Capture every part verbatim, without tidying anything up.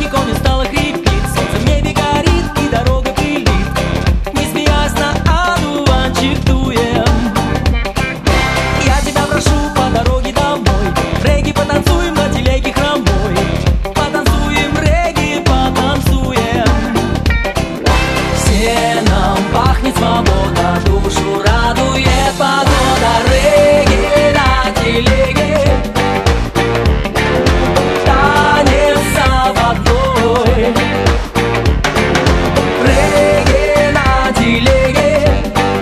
никого не стало хрипит. Солнце в небе горит и дорога пылит. Не смеясь на одуванчик дуем. Я тебя прошу по дороге домой. Регги потанцуем на телеге хромой. Потанцуем, регги, потанцуем. Все нам пахнет свобода, душу радует погода. Регги на телеге, танец заводной. Регги на телеге,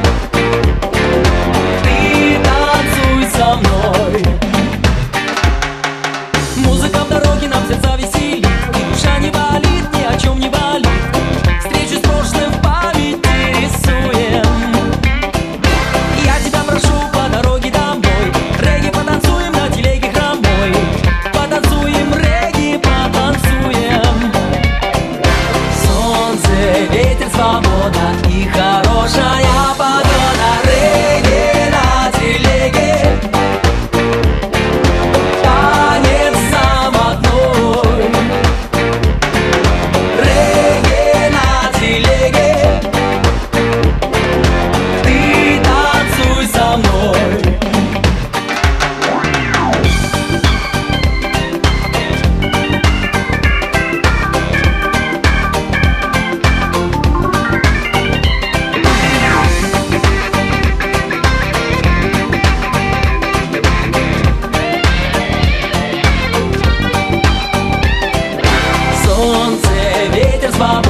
ты танцуй со мной. Музыка в дороге нам сердца веселит, и душа не болит, ни о чем не болит. Встречу с прошлым в памяти рисуем. Я тебя прошу по дороге домой. Регги потанцуем на телеге хромой. Потанцуем, регги, потанцуем. Солнце, ветер, свобода и хорошая погода. Регги на телеге, танец заводной. Регги на телеге, ты танцуй со мной. Солнце, ветер, свобода